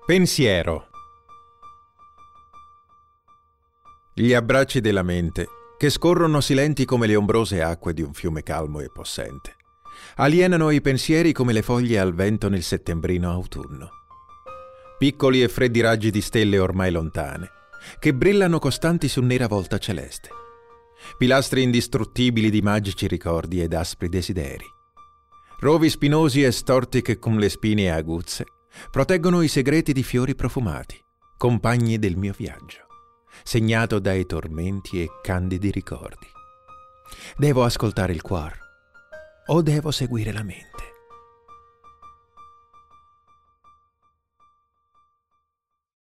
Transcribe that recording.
Pensiero. Gli abbracci della mente, che scorrono silenti come le ombrose acque di un fiume calmo e possente, alienano i pensieri come le foglie al vento nel settembrino autunno. Piccoli e freddi raggi di stelle ormai lontane, che brillano costanti su nera volta celeste. Pilastri indistruttibili di magici ricordi ed aspri desideri. Rovi spinosi e storti che con le spine aguzze proteggono i segreti di fiori profumati, compagni del mio viaggio, segnato dai tormenti e candidi ricordi. Devo ascoltare il cuore o devo seguire la mente?